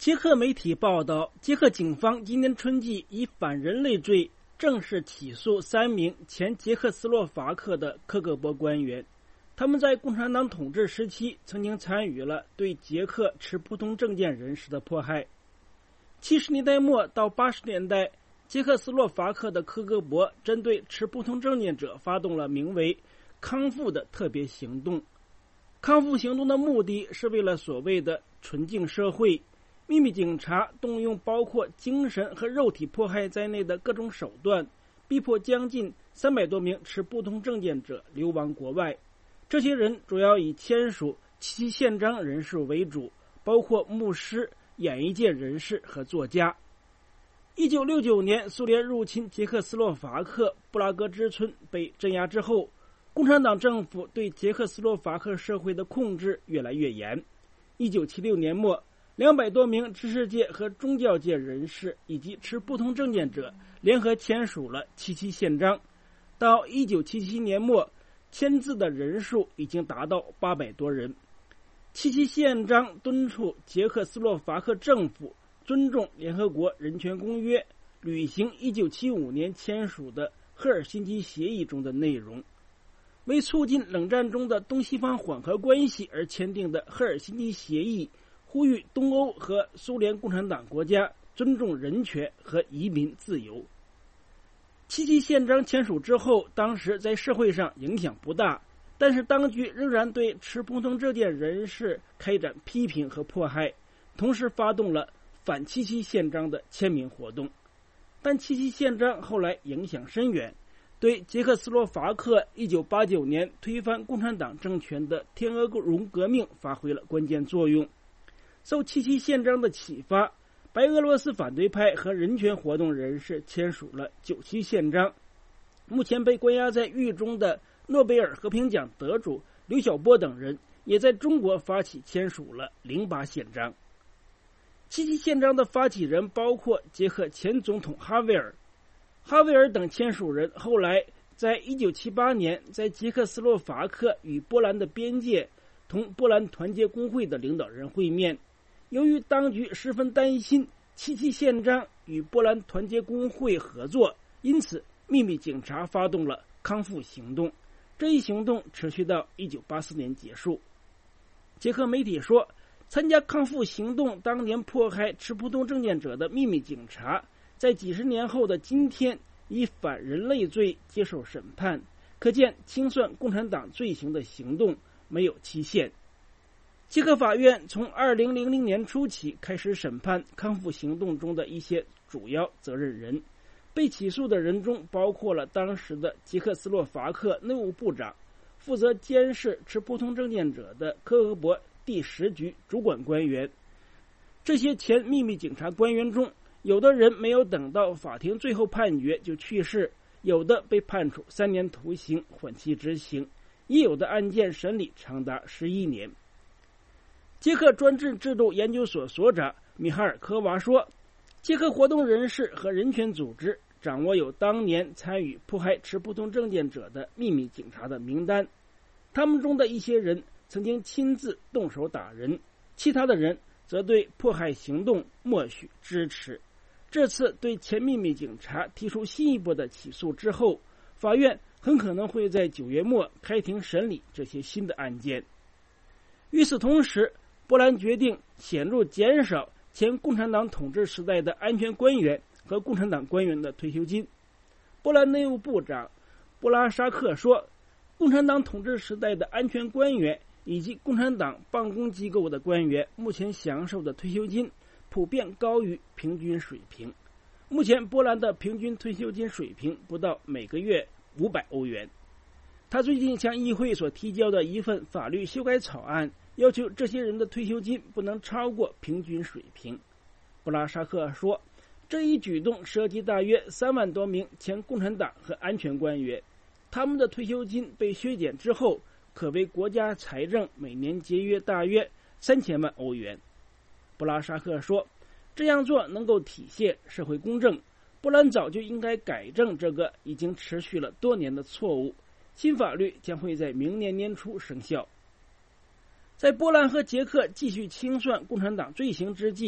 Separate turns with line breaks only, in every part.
捷克媒体报道，捷克警方今年春季以反人类罪正式起诉3名前捷克斯洛伐克的克格勃官员。他们在共产党统治时期曾经参与了对捷克持不同政见人士的迫害。70年代末到80年代，捷克斯洛伐克的克格勃针对持不同政见者发动了名为“康复”的特别行动。康复行动的目的是为了所谓的纯净社会。秘密警察动用包括精神和肉体迫害在内的各种手段，逼迫将近300多名持不同政见者流亡国外。这些人主要以签署七七宪章人士为主，包括牧师、演艺界人士和作家。1969年，苏联入侵捷克斯洛伐克，布拉格之春被镇压之后，共产党政府对捷克斯洛伐克社会的控制越来越严。1976年末，200多名知识界和宗教界人士以及持不同政见者联合签署了七七宪章。到1977年末，签字的人数已经达到800多人。七七宪章敦促捷克斯洛伐克政府尊重联合国人权公约，履行1975年签署的赫尔辛基协议中的内容。为促进冷战中的东西方缓和关系而签订的赫尔辛基协议呼吁东欧和苏联共产党国家尊重人权和移民自由。七七宪章签署之后，当时在社会上影响不大，但是当局仍然对持不同政见人士开展批评和迫害，同时发动了反七七宪章的签名活动。但七七宪章后来影响深远，对捷克斯洛伐克1989年推翻共产党政权的天鹅绒革命发挥了关键作用。受七七宪章的启发，白俄罗斯反对派和人权活动人士签署了97宪章。目前被关押在狱中的诺贝尔和平奖得主刘晓波等人也在中国发起签署了08宪章。七七宪章的发起人包括捷克前总统哈维尔等签署人后来在1978年在捷克斯洛伐克与波兰的边界同波兰团结工会的领导人会面。由于当局十分担心七七宪章与波兰团结工会合作，因此秘密警察发动了康复行动。这一行动持续到1984年结束。捷克媒体说，参加康复行动当年迫害持不同政见者的秘密警察，在几十年后的今天以反人类罪接受审判，可见清算共产党罪行的行动没有期限。捷克法院从2000年初起开始审判康复行动中的一些主要责任人。被起诉的人中包括了当时的捷克斯洛伐克内务部长，负责监视持不同政见者的克格勃第10局主管官员。这些前秘密警察官员中，有的人没有等到法庭最后判决就去世，有的被判处3年徒刑缓期执行，也有的案件审理长达11年。捷克专制制度研究所所长米哈尔科娃说，捷克活动人士和人权组织掌握有当年参与迫害持不同政见者的秘密警察的名单，他们中的一些人曾经亲自动手打人，其他的人则对迫害行动默许支持。这次对前秘密警察提出新一步的起诉之后，法院很可能会在9月末开庭审理这些新的案件。与此同时，波兰决定显著减少前共产党统治时代的安全官员和共产党官员的退休金。波兰内务部长布拉沙克说，共产党统治时代的安全官员以及共产党办公机构的官员目前享受的退休金普遍高于平均水平。目前波兰的平均退休金水平不到每个月500欧元。他最近向议会所提交的一份法律修改草案要求这些人的退休金不能超过平均水平。布拉沙克说，这一举动涉及大约3万多名前共产党和安全官员，他们的退休金被削减之后，可为国家财政每年节约大约3000万欧元。布拉沙克说，这样做能够体现社会公正，波兰早就应该改正这个已经持续了多年的错误。新法律将会在明年年初生效。在波兰和捷克继续清算共产党罪行之际，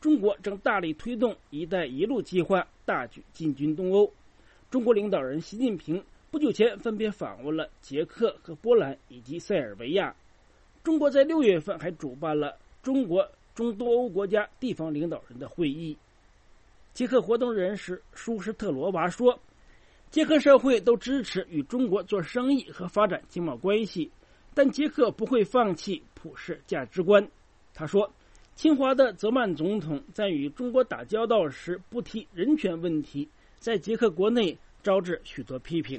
中国正大力推动“一带一路”计划，大举进军东欧。中国领导人习近平不久前分别访问了捷克和波兰以及塞尔维亚。中国在6月份还主办了中国中东欧国家地方领导人的会议。捷克活动人士舒施特罗娃说，捷克社会都支持与中国做生意和发展经贸关系，但捷克不会放弃普世价值观。他说，侵华的泽曼总统在与中国打交道时不提人权问题，在捷克国内招致许多批评。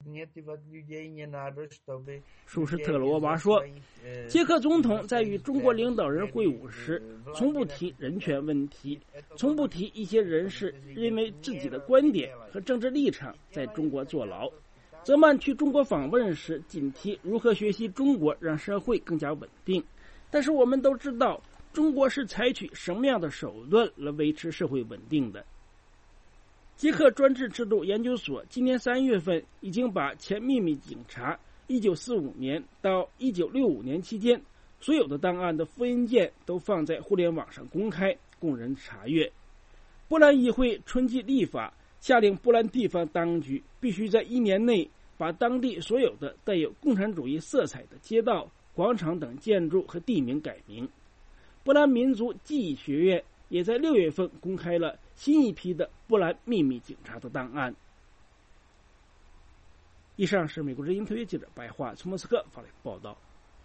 舒施特罗娃说，捷克总统在与中国领导人会晤时，从不提人权问题，从不提一些人士因为自己的观点和政治立场在中国坐牢。泽曼去中国访问时，仅提如何学习中国让社会更加稳定。但是我们都知道，中国是采取什么样的手段来维持社会稳定的。捷克专制制度研究所今年3月份已经把前秘密警察1945年到1965年期间所有的档案的复印件都放在互联网上公开，供人查阅。波兰议会春季立法，下令波兰地方当局必须在1年内把当地所有的带有共产主义色彩的街道、广场等建筑和地名改名。波兰民族记忆学院也在6月份公开了新一批的波兰秘密警察的档案。以上是美国之音特约记者白桦从莫斯科发来的报道。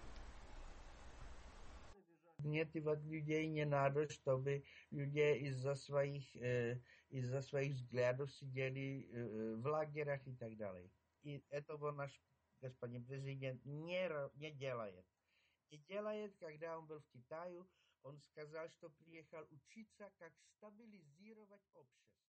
Motivovat людей не надо, чтобы люди из-за своих взглядов сидели в лагерях и так далее. И этого наш господин президент не делает. Не делает, когда он был в Китае, он сказал, что приехал учиться, как стабилизировать общество.